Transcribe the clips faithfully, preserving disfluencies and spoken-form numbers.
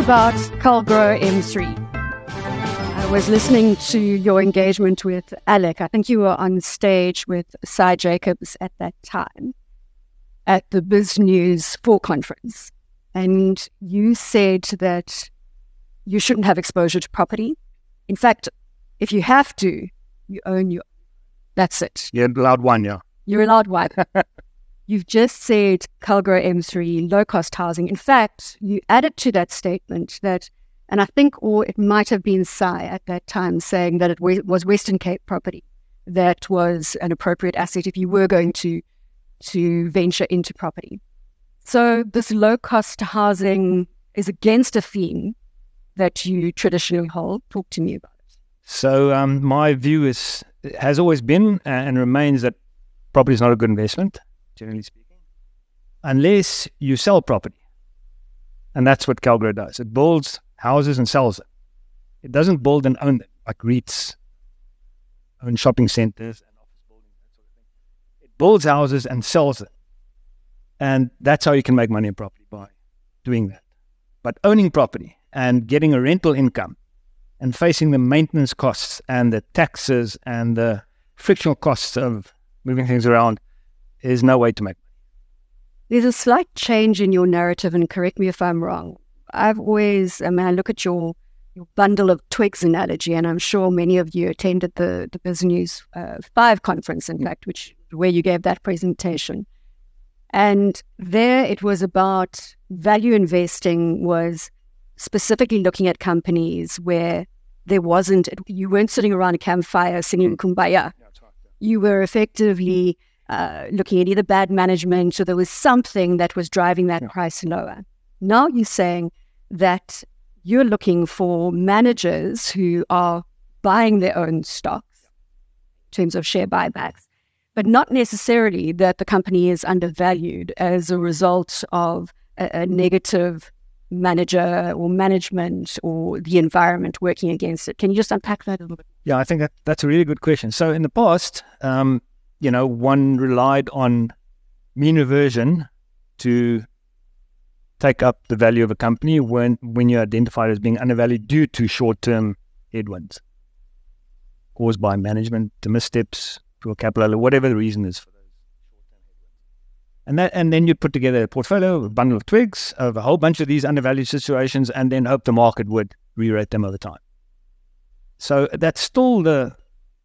about Calgro M three. I was listening to your engagement with Alec. I think you were on stage with Cy Jacobs at that time at the BizNews four conference. And you said that you shouldn't have exposure to property. In fact, if you have to, you own your... That's it. You're allowed one, yeah. You're allowed one. You've just said Calgro M three, low-cost housing. In fact, you added to that statement that, and I think, or it might have been Cy at that time saying that it was Western Cape property that was an appropriate asset if you were going to to venture into property. So this low-cost housing is against a theme that you traditionally hold. Talk to me about it. So um, my view is has always been and remains that property is not a good investment, generally speaking, unless you sell property. And that's what Calgro does. It builds houses and sells them. It doesn't build and own them, like REITs, own shopping centers and office buildings, that sort of thing. It builds houses and sells them. And that's how you can make money in property, by doing that. But owning property and getting a rental income and facing the maintenance costs and the taxes and the frictional costs of moving things around is no way to make money. There's a slight change in your narrative, and correct me if I'm wrong. I've always, I mean, I look at your, your bundle of twigs analogy, and I'm sure many of you attended the, the BizNews uh, five conference, in fact, which where you gave that presentation. And there it was about value investing was specifically looking at companies where there wasn't, you weren't sitting around a campfire singing Kumbaya. Yeah, that's right, yeah. You were effectively uh, looking at either bad management, or there was something that was driving that yeah. price lower. Now you're saying that you're looking for managers who are buying their own stocks in terms of share buybacks, but not necessarily that the company is undervalued as a result of a, a negative manager or management or the environment working against it. Can you just unpack that a little bit? Yeah, I think that that's a really good question. So in the past, um, you know, one relied on mean reversion to take up the value of a company when, when you're identified as being undervalued due to short-term headwinds caused by management, missteps, poor capital, or whatever the reason is for those short-term headwinds. And that, and then you put together a portfolio, a bundle of twigs of a whole bunch of these undervalued situations, and then hope the market would re-rate them over time. So that's still the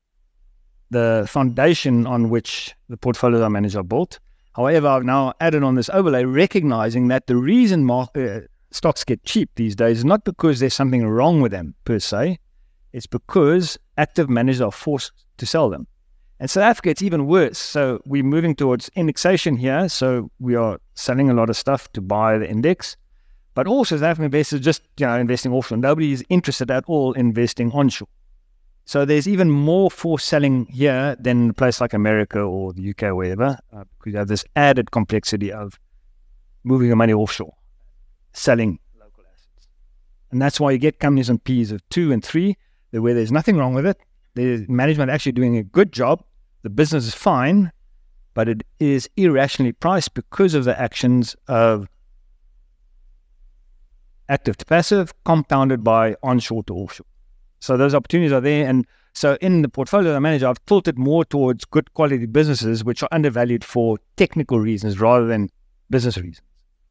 the foundation on which the portfolios I manage are built. However, I've now added on this overlay, recognizing that the reason mar- uh, stocks get cheap these days is not because there's something wrong with them per se. It's because active managers are forced to sell them. And South Africa, it's even worse. So we're moving towards indexation here. So we are selling a lot of stuff to buy the index. But also South African investors just, you know, investing offshore. Nobody is interested at all in investing onshore. So there's even more forced selling here than a place like America or the U K or wherever, uh, because you have this added complexity of moving your money offshore, selling local assets. And that's why you get companies on P's of two and three, where there's nothing wrong with it. The management actually doing a good job. The business is fine, but it is irrationally priced because of the actions of active to passive, compounded by onshore to offshore. So those opportunities are there. And so in the portfolio I manage, I've tilted more towards good quality businesses which are undervalued for technical reasons rather than business reasons.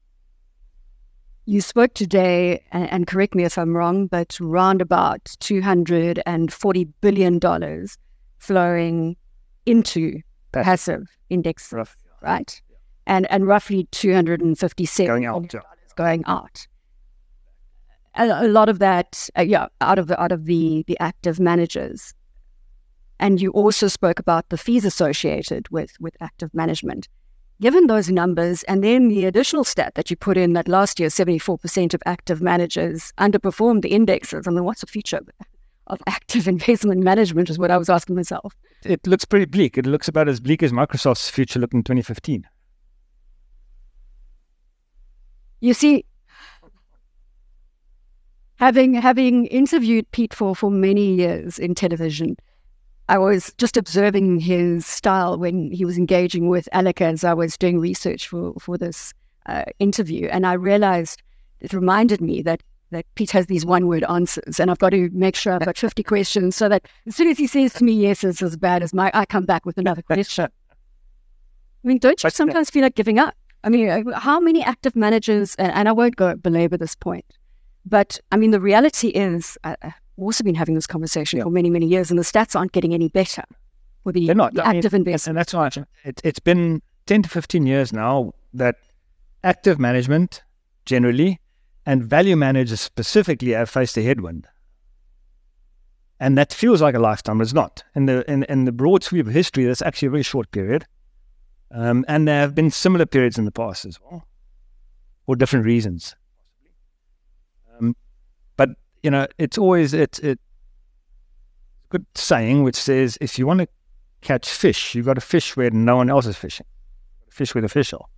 You spoke today, and, and correct me if I'm wrong, but round about two hundred forty billion dollars flowing into passive, passive index, Rough, right? Yeah. And and roughly two hundred fifty-seven going out, billion dollars going out. A, a lot of that, uh, yeah, out of the out of the the active managers. And you also spoke about the fees associated with with active management. Given those numbers, and then the additional stat that you put in that last year, seventy-four percent of active managers underperformed the indexes. I mean, what's the future of active investment management is what I was asking myself. It looks pretty bleak. It looks about as bleak as Microsoft's future looked in twenty fifteen. You see, having having interviewed Pete for, for many years in television, I was just observing his style when he was engaging with Alec as I was doing research for, for this uh, interview. And I realized it reminded me that that Pete has these one-word answers, and I've got to make sure I've got fifty questions so that as soon as he says to me, yes, it's as bad as my, I come back with another question. I mean, don't you sometimes feel like giving up? I mean, how many active managers, and, and I won't go belabor this point, but I mean, the reality is, I, I've also been having this conversation yeah. for many, many years, and the stats aren't getting any better for the, They're not. the I active mean, investors. And that's why it, it's been ten to fifteen years now that active management generally and value managers specifically have faced a headwind. And that feels like a lifetime, but it's not. In the in, in the broad sweep of history, that's actually a very short period. Um, and there have been similar periods in the past as well, for different reasons. Um, but, you know, it's always it's it, a good saying which says, if you want to catch fish, you've got to fish where no one else is fishing. Fish where the fish are.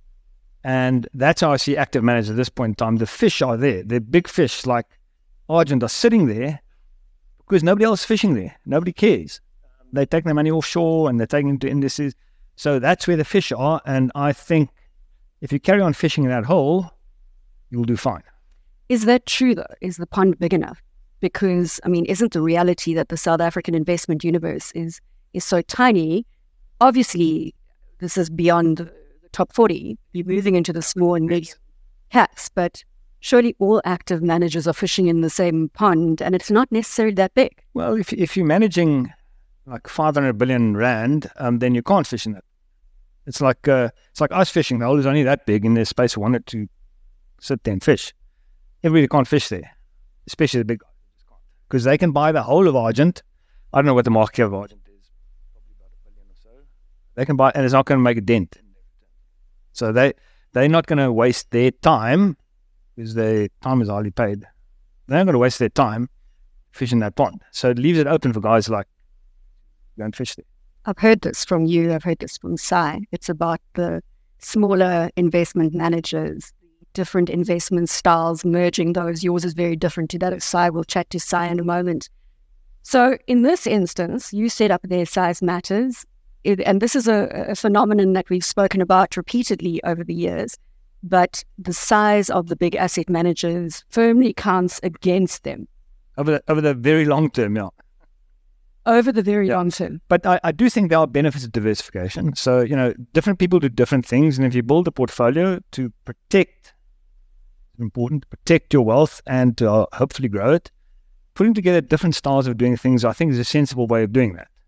And that's how I see active managers at this point in time. The fish are there. The big fish like Argent are sitting there because nobody else is fishing there. Nobody cares. They take their money offshore and they're taking it to indices. So that's where the fish are. And I think if you carry on fishing in that hole, you'll do fine. Is that true, though? Is the pond big enough? Because, I mean, isn't the reality that the South African investment universe is is so tiny? Obviously, this is beyond the top forty. You're moving into the small and medium caps, but surely all active managers are fishing in the same pond, and it's not necessarily that big. Well, if if you're managing like five hundred billion rand, um, then you can't fish in it. It's like uh, it's like ice fishing. The hole is only that big, and there's space for one to sit there and fish. Everybody can't fish there, especially the big guys, because they can buy the whole of Argent. I don't know what the market of Argent is, probably about a billion or so. They can buy, and it's not going to make a dent. So they they're not going to waste their time, because their time is highly paid. They're not going to waste their time fishing that pond. So it leaves it open for guys like go and fish there. I've heard this from you. I've heard this from Sai. It's about the smaller investment managers, different investment styles, merging those. Yours is very different to that of Sai. We'll chat to Sai in a moment. So in this instance, you set up their size matters. It, and this is a, a phenomenon that we've spoken about repeatedly over the years. But the size of the big asset managers firmly counts against them. Over the, over the very long term, yeah. Over the very yeah. long term. But I, I do think there are benefits of diversification. So, you know, different people do different things. And if you build a portfolio to protect, it's important to protect your wealth and to uh, hopefully grow it, putting together different styles of doing things, I think is a sensible way of doing that.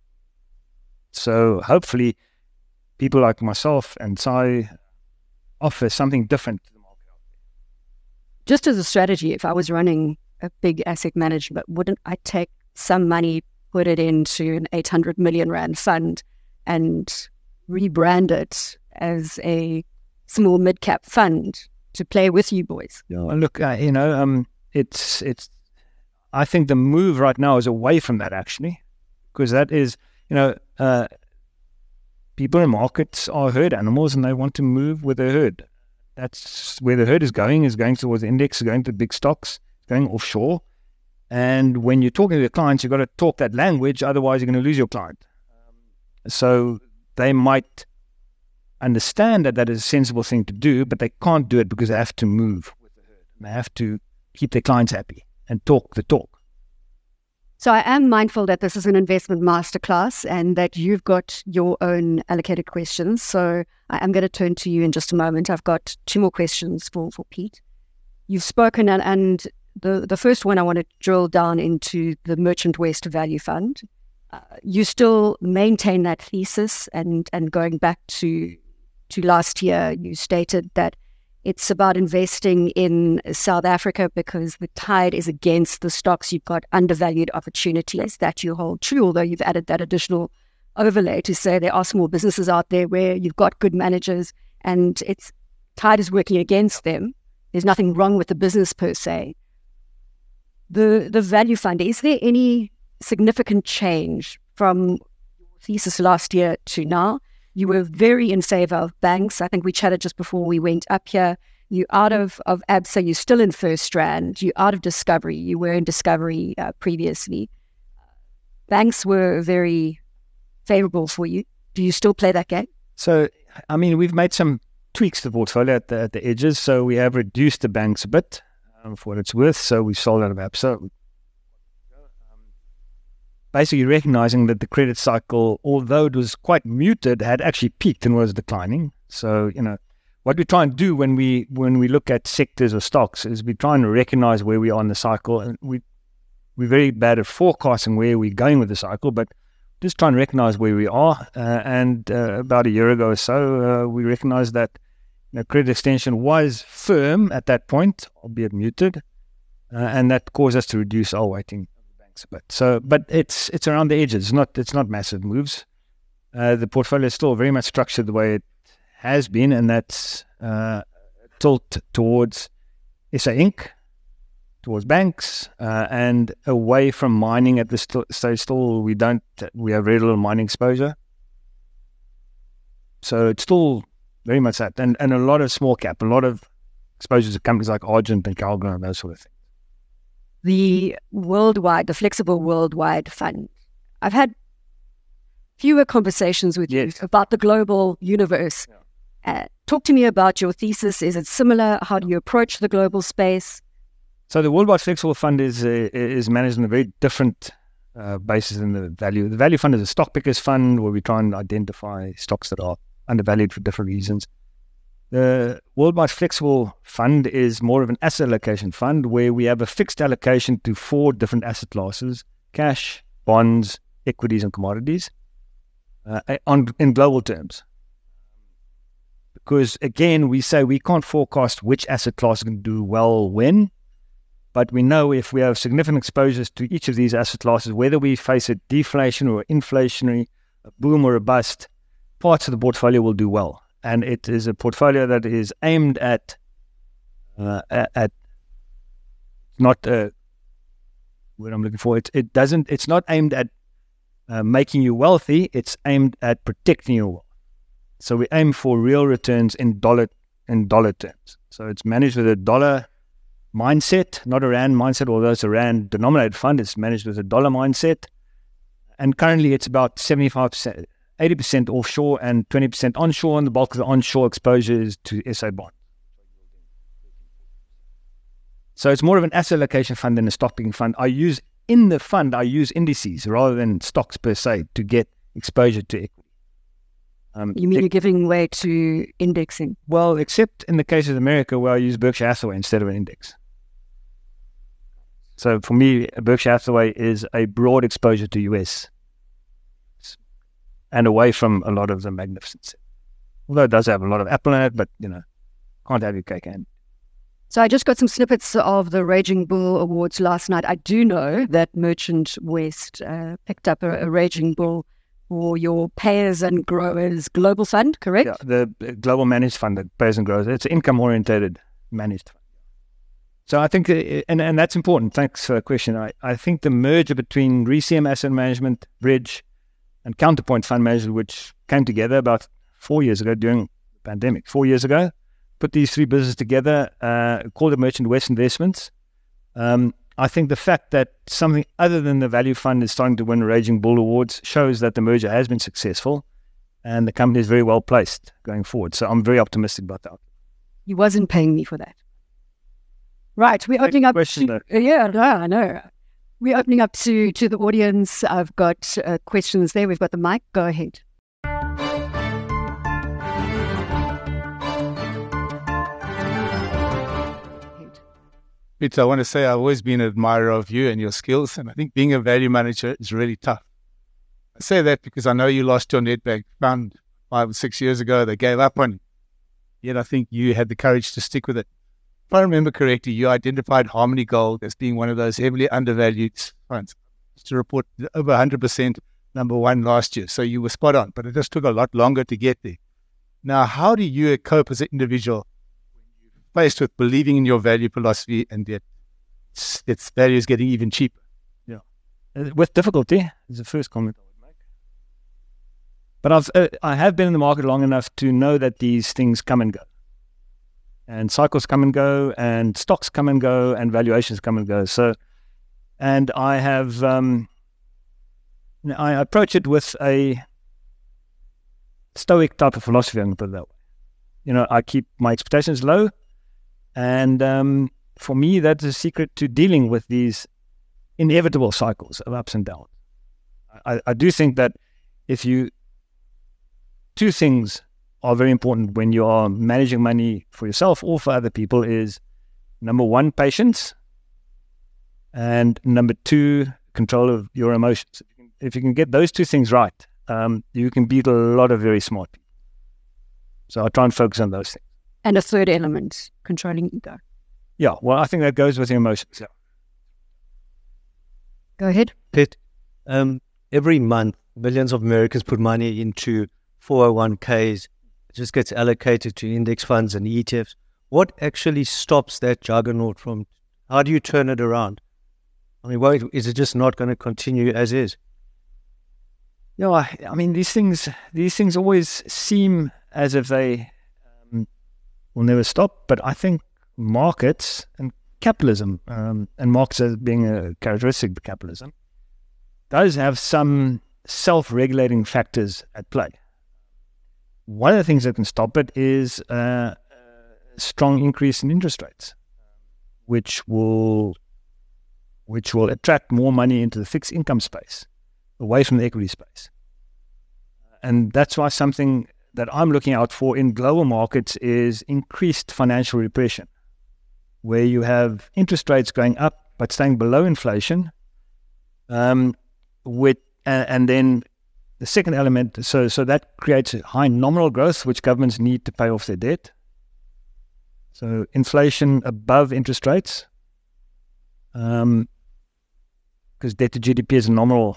So hopefully people like myself and Sai offer something different to the market. Just as a strategy, if I was running a big asset management, wouldn't I take some money, put it into an eight hundred million rand fund and rebrand it as a small mid-cap fund to play with you boys? Yeah, look, uh, you know, um, it's, it's, I think the move right now is away from that actually, because that is, you know, uh, people in markets are herd animals and they want to move with the herd. That's where the herd is going, is going towards the index, going to big stocks, going offshore. And when you're talking to your clients, you've got to talk that language, otherwise you're going to lose your client. Um, so they might understand that that is a sensible thing to do, but they can't do it because they have to move with the herd. They have to keep their clients happy and talk the talk. So I am mindful that this is an investment masterclass and that you've got your own allocated questions. So I am going to turn to you in just a moment. I've got two more questions for, for Pete. You've spoken, and, and the, the first one I want to drill down into the Merchant West Value Fund. Uh, you still maintain that thesis, and, and going back to, to last year, you stated that it's about investing in South Africa because the tide is against the stocks. You've got undervalued opportunities that you hold true, although you've added that additional overlay to say there are small businesses out there where you've got good managers and it's tide is working against them. There's nothing wrong with the business per se. The the value fund, is there any significant change from your thesis last year to now? You were very in favor of banks. I think we chatted just before we went up here. You're out of, of ABSA. You're still in FirstRand. You're out of Discovery. You were in Discovery uh, previously. Banks were very favorable for you. Do you still play that game? So, I mean, we've made some tweaks to the portfolio at the, at the edges. So we have reduced the banks a bit. um, for what it's worth. So we sold out of Absa. Basically recognizing that the credit cycle, although it was quite muted, had actually peaked and was declining. So, you know, what we try and do when we when we look at sectors or stocks is we try and recognize where we are in the cycle. And we, we're very bad at forecasting where we're going with the cycle, but just try and recognize where we are. Uh, and uh, about a year ago or so, uh, we recognized that you know, credit extension was firm at that point, albeit muted, uh, and that caused us to reduce our weighting. But so, but it's it's around the edges. It's not it's not massive moves. Uh, the portfolio is still very much structured the way it has been, and that's uh, tilt towards S A Incorporated, towards banks, uh, and away from mining at this st- stage. Still, we don't we have very little mining exposure. So it's still very much that, and and a lot of small cap, a lot of exposures to companies like Argent and Calgon and those sort of things. The worldwide, the flexible worldwide fund. I've had fewer conversations with yes. you about the global universe. Yeah. Uh, talk to me about your thesis. Is it similar? How do you approach the global space? So the worldwide flexible fund is uh, is managed on a very different uh, basis than the value. The value fund is a stock pickers fund where we try and identify stocks that are undervalued for different reasons. The Worldwide Flexible Fund is more of an asset allocation fund where we have a fixed allocation to four different asset classes: cash, bonds, equities, and commodities uh, on, in global terms. Because, again, we say we can't forecast which asset class can do well when, but we know if we have significant exposures to each of these asset classes, whether we face a deflation or inflationary, a boom or a bust, parts of the portfolio will do well. And it is a portfolio that is aimed at uh, at not uh, what I'm looking for. It it doesn't. It's not aimed at uh, making you wealthy. It's aimed at protecting your wealth. So we aim for real returns in dollar in dollar terms. So it's managed with a dollar mindset, not a rand mindset. Although it's a rand denominated fund, it's managed with a dollar mindset. And currently, it's about seventy-five percent. eighty percent offshore and twenty percent onshore, and the bulk of the onshore exposure is to S A bond. So it's more of an asset allocation fund than a stock picking fund. I use, in the fund, I use indices rather than stocks per se to get exposure to equity. Um, you mean it, you're giving way to indexing? Well, except in the case of America where I use Berkshire Hathaway instead of an index. So for me, Berkshire Hathaway is a broad exposure to U S and away from a lot of the magnificence. Although it does have a lot of Apple in it, but, you know, can't have your cake and. So I just got some snippets of the Raging Bull Awards last night. I do know that Merchant West uh, picked up a, a Raging Bull for your Payers and Growers Global Fund, correct? Yeah, the Global Managed Fund, the Payers and Growers. It's an income-orientated managed fund. So I think, and, and that's important. Thanks for the question. I, I think the merger between ReCM Asset Management, Bridge, and Counterpoint Fund Management, which came together about four years ago during the pandemic, four years ago, put these three businesses together, uh, called it Merchant West Investments. Um, I think the fact that something other than the value fund is starting to win Raging Bull Awards shows that the merger has been successful and the company is very well placed going forward. So I'm very optimistic about that. He wasn't paying me for that. Right, we're opening up. Question, to, yeah, no, I know. We're opening up to, to the audience. I've got uh, questions there. We've got the mic. Go ahead. Peter, I want to say I've always been an admirer of you and your skills, and I think being a value manager is really tough. I say that because I know you lost your Nedbank fund five or six years ago. They gave up on you. Yet I think you had the courage to stick with it. If I remember correctly, you identified Harmony Gold as being one of those heavily undervalued funds. To report over one hundred percent number one last year. So you were spot on, but it just took a lot longer to get there. Now, how do you cope as an individual when you're faced with believing in your value philosophy and yet its, its value is getting even cheaper? Yeah, uh, with difficulty is the first comment I would make. But I've uh, I have been in the market long enough to know that these things come and go. And cycles come and go, and stocks come and go, and valuations come and go. So, and I have, um, I approach it with a stoic type of philosophy, I'm going to put it that way. You know, I keep my expectations low, and um, for me, that's the secret to dealing with these inevitable cycles of ups and downs. I, I do think that if you, two things are very important when you are managing money for yourself or for other people is, number one, patience, and number two, control of your emotions. If you can, if you can get those two things right, um, you can beat a lot of very smart people. So I try and focus on those things. And a third element, controlling ego. Yeah, well, I think that goes with your emotions. Yeah. Go ahead. Piet, um, every month, millions of Americans put money into four oh one k's. It just gets allocated to index funds and E T Fs. What actually stops that juggernaut from, how do you turn it around? I mean, why, is it just not going to continue as is? No, I, I mean, these things, these things always seem as if they um, will never stop, but I think markets and capitalism, um, and markets as being a characteristic of capitalism, does have some self-regulating factors at play. One of the things that can stop it is uh, a strong increase in interest rates, which will which will attract more money into the fixed income space, away from the equity space. And that's why something that I'm looking out for in global markets is increased financial repression, where you have interest rates going up but staying below inflation, um, with and, and then the second element, so so that creates a high nominal growth, which governments need to pay off their debt. So inflation above interest rates, um, because debt to G D P is nominal.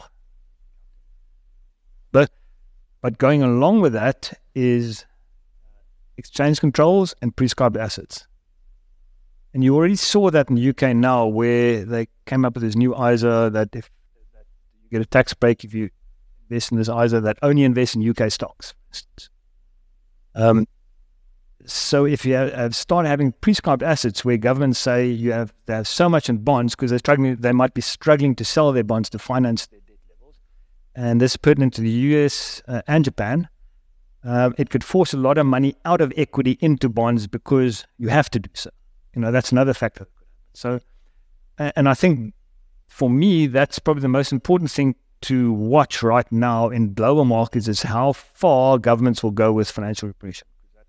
But but going along with that is exchange controls and prescribed assets. And you already saw that in the U K now, where they came up with this new I S A that if that you get a tax break if you invest in this I S A that only invests in U K stocks. Um, so if you have, have start having prescribed assets where governments say you have they have so much in bonds because they're struggling, they might be struggling to sell their bonds to finance their debt levels, and this is pertinent to the U S uh, and Japan. Um, it could force a lot of money out of equity into bonds because you have to do so. You know, that's another factor. So, and I think for me, that's probably the most important thing to watch right now in global markets is how far governments will go with financial repression.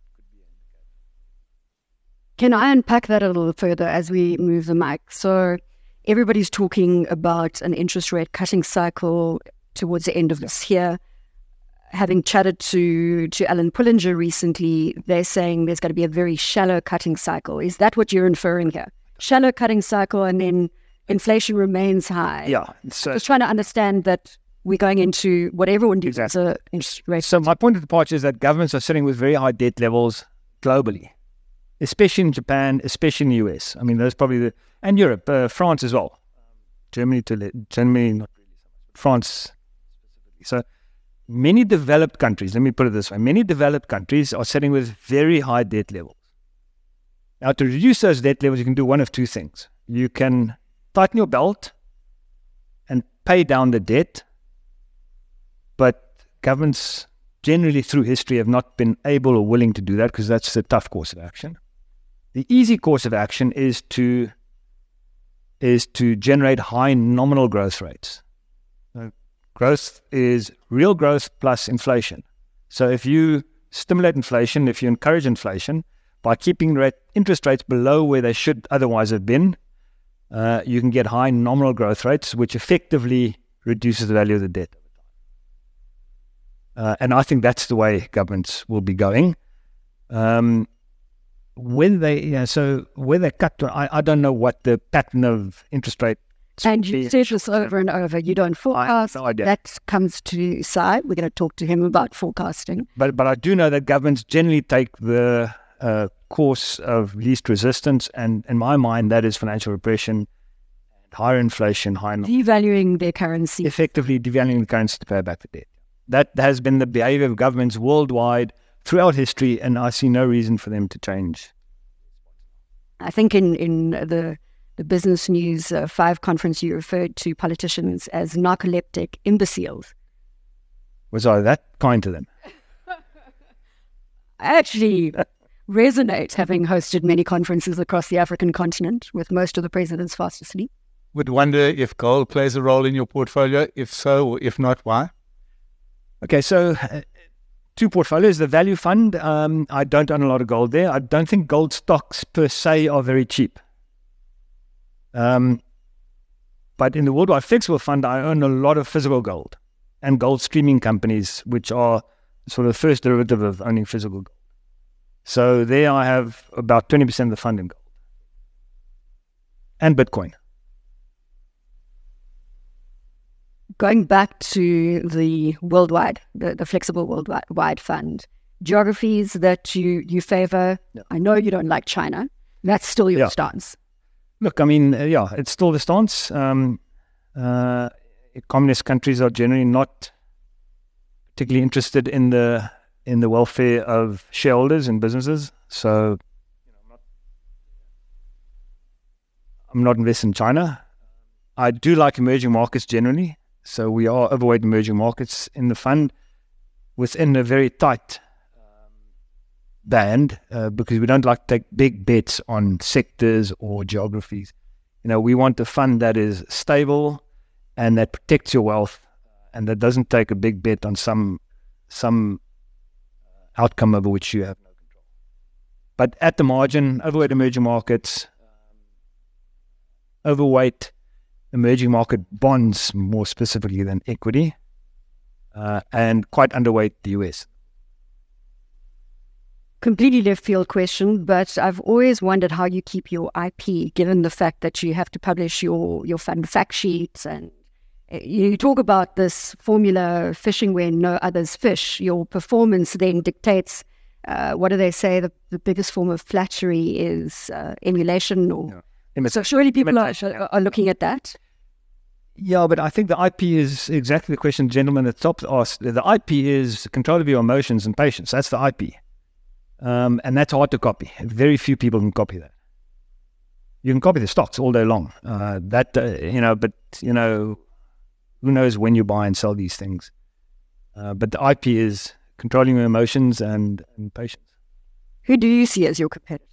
Can I unpack that a little further as we move the mic? So everybody's talking about an interest rate cutting cycle towards the end of this year. Having chatted to, to Alan Pullinger recently, they're saying there's going to be a very shallow cutting cycle. Is that what you're inferring here? Shallow cutting cycle and then inflation remains high. Yeah. So, just trying to understand that we're going into what everyone does exactly. as a interest rate. So my point of departure is that governments are sitting with very high debt levels globally, especially in Japan, especially in the U S. I mean, those probably the, and Europe, uh, France as well. Germany to Germany, not really so much, but France specifically. So many developed countries, let me put it this way, many developed countries are sitting with very high debt levels. Now, to reduce those debt levels, you can do one of two things. You can tighten your belt and pay down the debt, but governments generally through history have not been able or willing to do that because that's a tough course of action. The easy course of action is to is to generate high nominal growth rates. So growth is real growth plus inflation. So if you stimulate inflation, if you encourage inflation by keeping rate, interest rates below where they should otherwise have been, uh, you can get high nominal growth rates, which effectively reduces the value of the debt. Uh, and I think that's the way governments will be going. Um, when they, yeah, so when they cut, I, I don't know what the pattern of interest rate. And you said this over and over. You don't forecast. No idea. That comes to side. We're going to talk to him about forecasting. But but I do know that governments generally take the uh, course of least resistance, and in my mind, that is financial repression, higher inflation, higher devaluing their currency, effectively devaluing the currency to pay back the debt. That has been the behavior of governments worldwide throughout history, and I see no reason for them to change. I think in, in the the Business News uh, five conference, you referred to politicians as narcoleptic imbeciles. Was I that kind to them? Actually, resonate, having hosted many conferences across the African continent with most of the presidents fast asleep. Would wonder if gold plays a role in your portfolio. If so, or if not, why? Okay, so uh, two portfolios. The value fund, um, I don't own a lot of gold there. I don't think gold stocks per se are very cheap. Um, but in the Worldwide Flexible Fund, I own a lot of physical gold and gold streaming companies, which are sort of the first derivative of owning physical gold. So there I have about twenty percent of the fund in gold. And Bitcoin. Going back to the worldwide, the, the flexible worldwide fund, geographies that you, you favor, yeah. I know you don't like China. That's still your yeah. stance. Look, I mean, uh, yeah, it's still the stance. Um, uh, communist countries are generally not particularly interested in the in the welfare of shareholders and businesses. So, you know, I'm not, I'm not invested in China. I do like emerging markets generally. So we are overweight emerging markets in the fund within a very tight um, band uh, because we don't like to take big bets on sectors or geographies. You know, we want a fund that is stable and that protects your wealth and that doesn't take a big bet on some some outcome over which you have no control. But at the margin, overweight emerging markets, um, overweight emerging market bonds more specifically than equity, uh, and quite underweight the U S. Completely left field question, but I've always wondered how you keep your I P, given the fact that you have to publish your, your fund fact sheets, and you talk about this formula, fishing where no others fish. Your performance then dictates, uh, what do they say, the, the biggest form of flattery is uh, emulation, or yeah. so surely people are, are looking at that. Yeah, but I think the I P is exactly the question the gentleman at the top asked. The I P is control of your emotions and patience. That's the I P. Um, and that's hard to copy. Very few people can copy that. You can copy the stocks all day long. Uh, that, uh, you know, but, you know, who knows when you buy and sell these things. Uh, but the I P is controlling your emotions and, and patience. Who do you see as your competitor?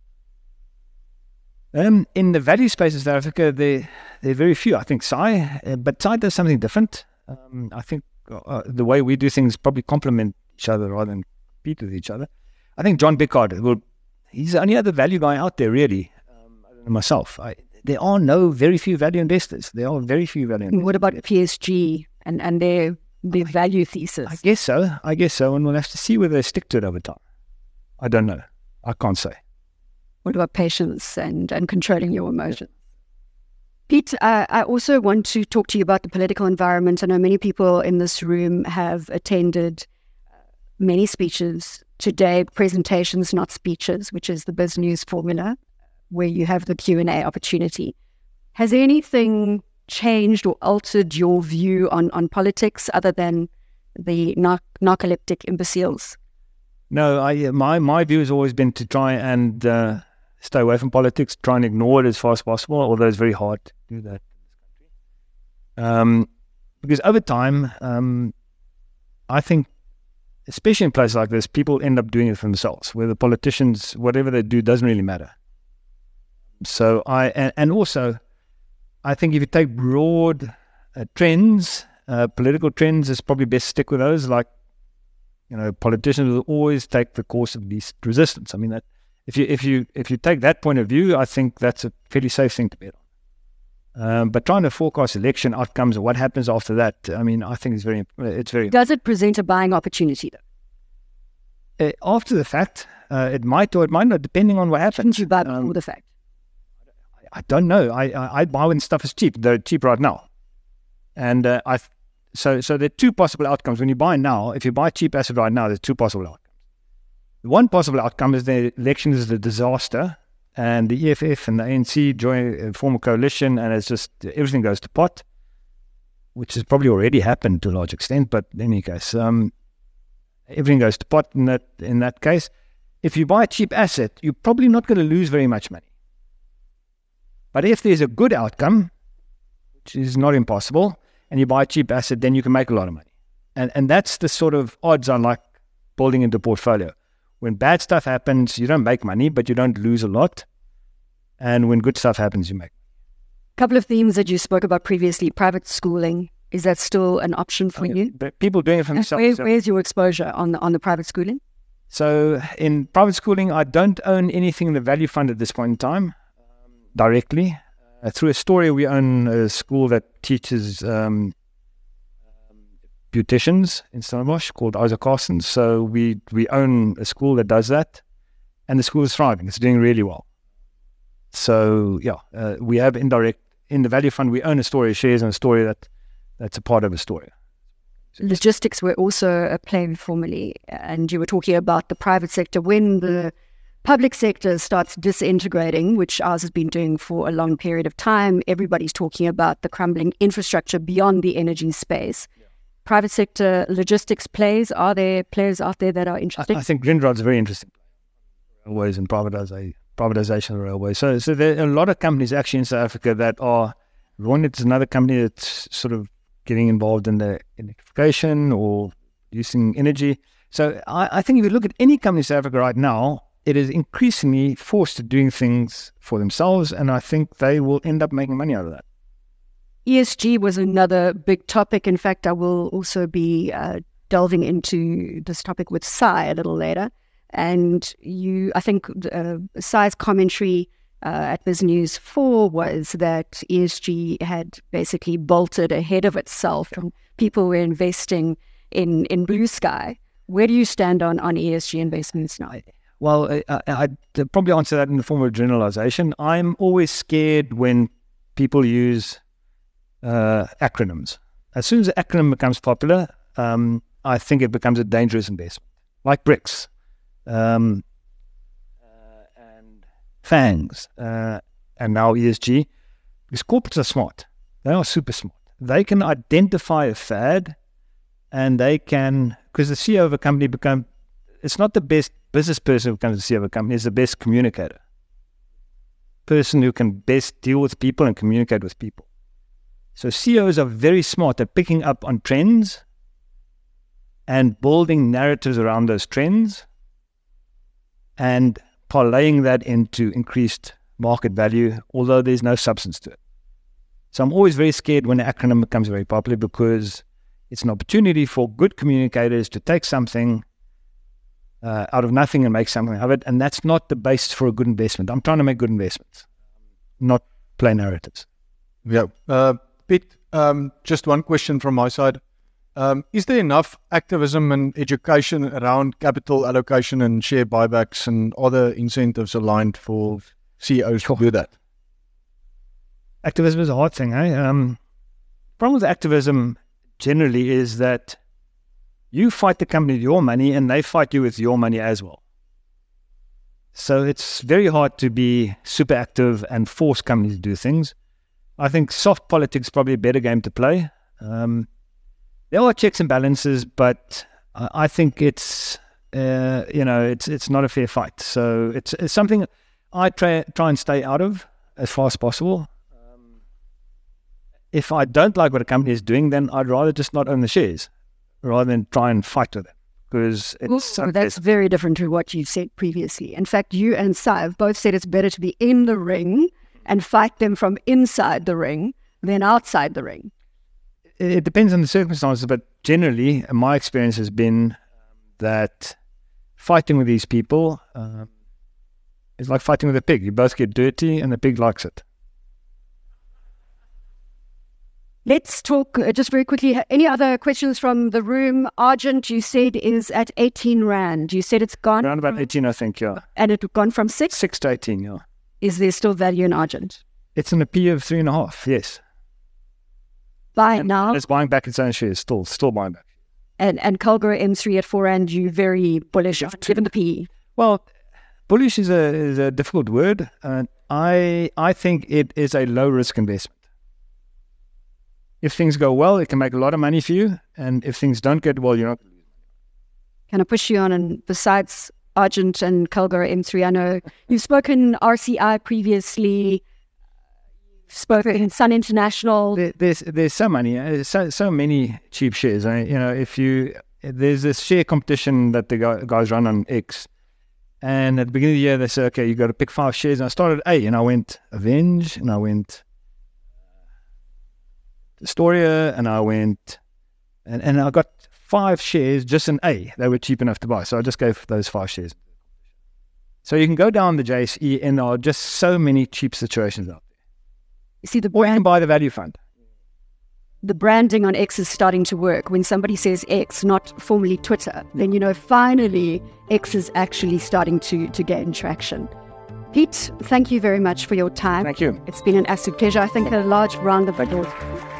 Um, in the value space of South Africa, there, there are very few. I think S I, uh, but S I does something different. Um, I think uh, the way we do things probably complement each other rather than compete with each other. I think John Bickard, will, he's the only other value guy out there, really, um, other than myself. I, there are no very few value investors. There are very few value investors. What about P S G and, and their, their value thesis? I guess so. I guess so. And we'll have to see whether they stick to it over time. I don't know. I can't say. What about patience and, and controlling your emotions? Pete, uh, I also want to talk to you about the political environment. I know many people in this room have attended many speeches today, presentations, not speeches, which is the BizNews formula, where you have the Q and A opportunity. Has anything changed or altered your view on, on politics other than the nar- narcoleptic imbeciles? No, I my my view has always been to try and uh, stay away from politics, try and ignore it as far as possible, although it's very hard to do that in this country. Um, because over time, um, I think, especially in places like this, people end up doing it for themselves, where the politicians, whatever they do, doesn't really matter. So I, and, and also, I think if you take broad uh, trends, uh, political trends, it's probably best to stick with those. Like, you know, politicians will always take the course of least resistance. I mean, that if you if you if you take that point of view, I think that's a fairly safe thing to bet on. Um, but trying to forecast election outcomes and what happens after that, I mean, I think it's very it's very. Does it present a buying opportunity though? Uh, after the fact, uh, it might or it might not, depending on what happens. Shouldn't you buy um, before the fact? I don't know. I, I I buy when stuff is cheap. They're cheap right now, and uh, I so so there are two possible outcomes when you buy now. If you buy cheap asset right now, there's two possible outcomes. One possible outcome is the election is a disaster, and the E F F and the A N C join uh, form a coalition, and it's just everything goes to pot, which has probably already happened to a large extent. But in any case, um, everything goes to pot in that in that case. If you buy a cheap asset, you're probably not going to lose very much money. But if there's a good outcome, which is not impossible, and you buy a cheap asset, then you can make a lot of money. And and that's the sort of odds I like building into a portfolio, when bad stuff happens, you don't make money, but you don't lose a lot. And when good stuff happens, you make. A couple of themes that you spoke about previously, private schooling. Is that still an option for Okay. you? But people doing it for And themselves. where, where's your exposure on the, on the private schooling? So in private schooling, I don't own anything in the value fund at this point in time um, directly. Uh, through Astoria, we own a school that teaches um, um, beauticians in Stellenbosch called Isaac Carson's. So we, we own a school that does that, and the school is thriving. It's doing really well. So yeah, uh, we have indirect, in the value fund, we own Astoria shares in Astoria that that's a part of Astoria. Logistics were also a play formerly, and you were talking about the private sector. When the public sector starts disintegrating, which ours has been doing for a long period of time, everybody's talking about the crumbling infrastructure beyond the energy space. Yeah. Private sector logistics plays, are there players out there that are interesting? I, I think Grindrod's a very interesting play. Railways and privatization, privatization of railways. So, so there are a lot of companies actually in South Africa that are, one, it's another company that's sort of getting involved in the electrification or using energy. So I, I think if you look at any company in South Africa right now, it is increasingly forced to doing things for themselves, and I think they will end up making money out of that. E S G was another big topic. In fact, I will also be uh, delving into this topic with Sai a little later. And you, I think uh, Sai's commentary Uh, at BizNews four was that E S G had basically bolted ahead of itself and people were investing in, in blue sky. Where do you stand on, on E S G investments now? Well, I, I, I'd probably answer that in the form of generalization. I'm always scared when people use uh, acronyms. As soon as an acronym becomes popular, um, I think it becomes a dangerous investment, like BRICS. Um, FANGs, uh, and now E S G, because corporates are smart. They are super smart. They can identify a fad, and they can, because the C E O of a company become, it's not the best business person who becomes the C E O of a company, it's the best communicator. Person who can best deal with people and communicate with people. So C E Os are very smart at picking up on trends and building narratives around those trends and parlaying that into increased market value, although there's no substance to it. So I'm always very scared when an acronym becomes very popular, because it's an opportunity for good communicators to take something uh, out of nothing and make something of it, and that's not the basis for a good investment. I'm trying to make good investments, not play narratives. Yeah. Uh, Pete, um, just one question from my side. Um, is there enough activism and education around capital allocation and share buybacks and other incentives aligned for C E Os to do that? Activism is a hard thing, eh? Um, problem with activism generally is that you fight the company with your money and they fight you with your money as well. So it's very hard to be super active and force companies to do things. I think soft politics is probably a better game to play. Um, There are checks and balances, but I think it's uh, you know it's it's not a fair fight. So it's, it's something I try try and stay out of as far as possible. Um, if I don't like what a company is doing, then I'd rather just not own the shares rather than try and fight with them, because it's Ooh, that's very different to what you said previously. In fact, you and Sai have both said it's better to be in the ring and fight them from inside the ring than outside the ring. It depends on the circumstances, but generally, my experience has been that fighting with these people uh, is like fighting with a pig. You both get dirty, and the pig likes it. Let's talk uh, just very quickly. Any other questions from the room? Argent, you said, is at eighteen rand. You said it's gone Around about from, eighteen, I think, yeah. and it's gone from six. Six to eighteen, yeah. Is there still value in Argent? It's in a P of three and a half, yes. Buy And now. it's buying back its own shares, still, still buying back. And and Calgary M three at four rand. You very bullish on, given the P E. Well, bullish is a is a difficult word. Uh, I I think it is a low risk investment. If things go well, it can make a lot of money for you, and if things don't get well, you're not. Can I push you on? And besides Argent and Calgary M three, I know you've spoken R C I previously. Spoken in Sun International. There, there's there's so many uh, so so many cheap shares. I, you know, if you there's this share competition that the guys run on X, And at the beginning of the year, they said, okay, you got to pick five shares. And I started A, and I went Avenge, and I went Astoria, and I went, and, and I got five shares just in A. They were cheap enough to buy. So I just gave those five shares. So you can go down the J S E, and there are just so many cheap situations out there. You see, the Or you can brand, buy the value fund. the branding on X is starting to work. When somebody says X, not formerly Twitter, then you know finally X is actually starting to, to gain traction. Pete, thank you very much for your time. Thank you. It's been an absolute pleasure. I think a large round of applause.